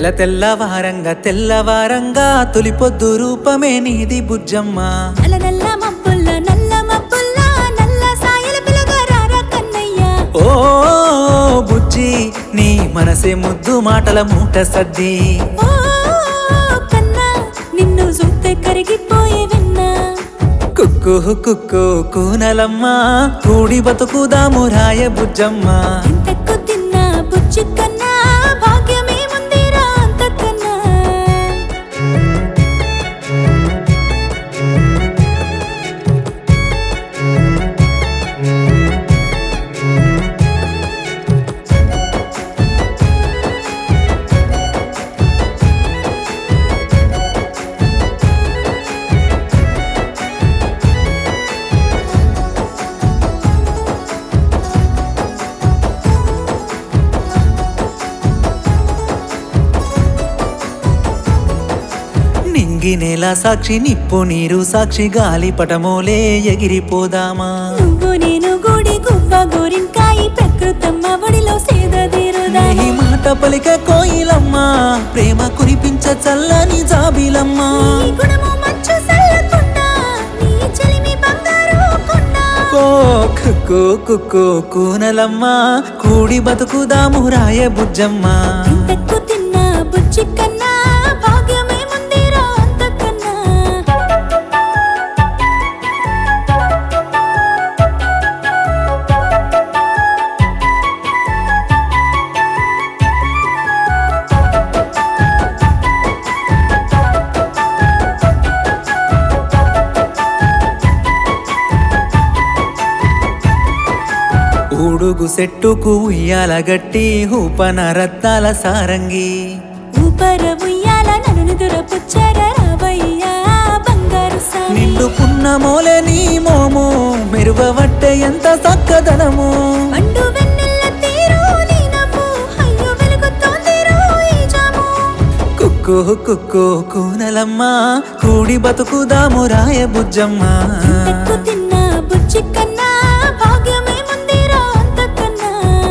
తెల్లవారంగా తెల్లవారంగా తొలిపొద్దు రూపమే నీది బుజ్జమ్మ. నల్ల నల్ల మబ్బుల్ల నల్ల మబ్బుల్ల నల్ల సాయల పిలగారా కన్నయ్య. ఓ బుజ్జి నీ మనసే ముద్దు మాటల మూట సద్ది. ఓ కన్నా నిన్ను చూస్తే కరిగిపోయే వెన్నా. కుక్కు కుక్కు కూనలమ్మ కూడి బతుకుదాము రాయ బుజ్జమ్మ. ఇంతకు తిన్నా బుజ్జి కన్నా భాగ్యమే ముందిరా అంతకన్నా. నింగి నేల సాక్షి నిప్పు నీరు సాక్షి గాలి పటమోలే ఎగిరిపోదామా. నువ్వు నేను గూడి గువ్వ గోరింకాయి ప్రకృతమ్మ ఒడిలో సేదదీరుదా. నీ మాట పలిక కోయిలమ్మ ప్రేమ కురిపించ చల్లని జాబిలమ్మ. నీ గుణము మంచు సల్లకుండా నీ చెలిమి బంగారు కొండ. ఓ కుక్కు కుక్కు కూనలమ్మ కూడి బతుకుదాము రాయ బుజ్జమ్మ. ఇంతకు తిన్నా బుజ్జి కన్నా భాగ్యమే ముందిరా అంతకన్నా. ఊడుగు సెట్టుకు ఉయ్యాల గట్టి ఊపన రత్నాల సారంగి. ఊపర ఉయ్యాల నన్ను దురపుచ్చర రావయ్యా బంగారు సామి. నిండు పున్నమోలే నీ మోము మెరుగవట్టే ఎంత చక్కదనము. పండు వెన్నెల్ల తీరు నీ నవ్వు అయ్యో వెలుగుతోందిరో ఈ జాము. కుక్కు కుక్కు కూనలమ్మ కూడి బతుకుదాము రాయ బుజ్జమ్మ. ఇంతకు తిన్నా బుజ్జి కన్నా భాగ్యమే ముందిరా అంతకన్నా.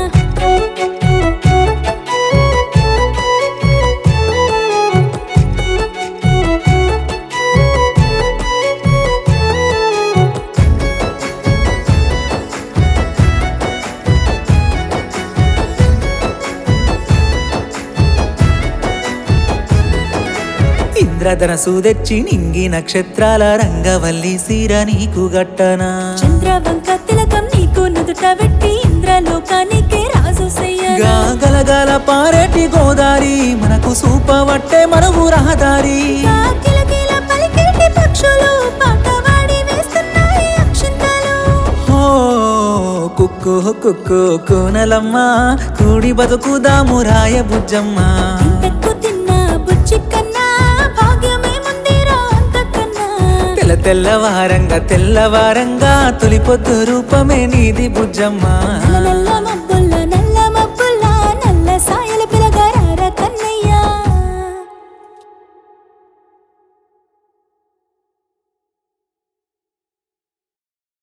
ఇంద్రధనసు తెచ్చి నింగి నక్షత్రాల రంగవల్లి సీర నీకు గట్టనా. చంద్రవంక తిలకం నీకు నుదుట వెట్టి ఇంద్రలోకానికే రాజు సయ్యనా. గలగల పారేటి గోదారి మనకు సూపవట్టే మనవు రహదారి. కిలకిల పలికేటి పక్షులు పాటవాడి వేస్తున్నాయి అక్షింతలు. ఓ కుక్కు కుక్కు కూనలమ్మ కూడి బతుకుదాము రాయ బుజ్జమ్మ. ఇంతకు తిన్నా బుజ్జి కన్నా భాగ్యమే ముందిరా అంతకన్నా. తెల్లవారంగా తెల్లవారంగా తొలిపొద్దు రూపమే నీది బుజ్జమ్మ. నల్ల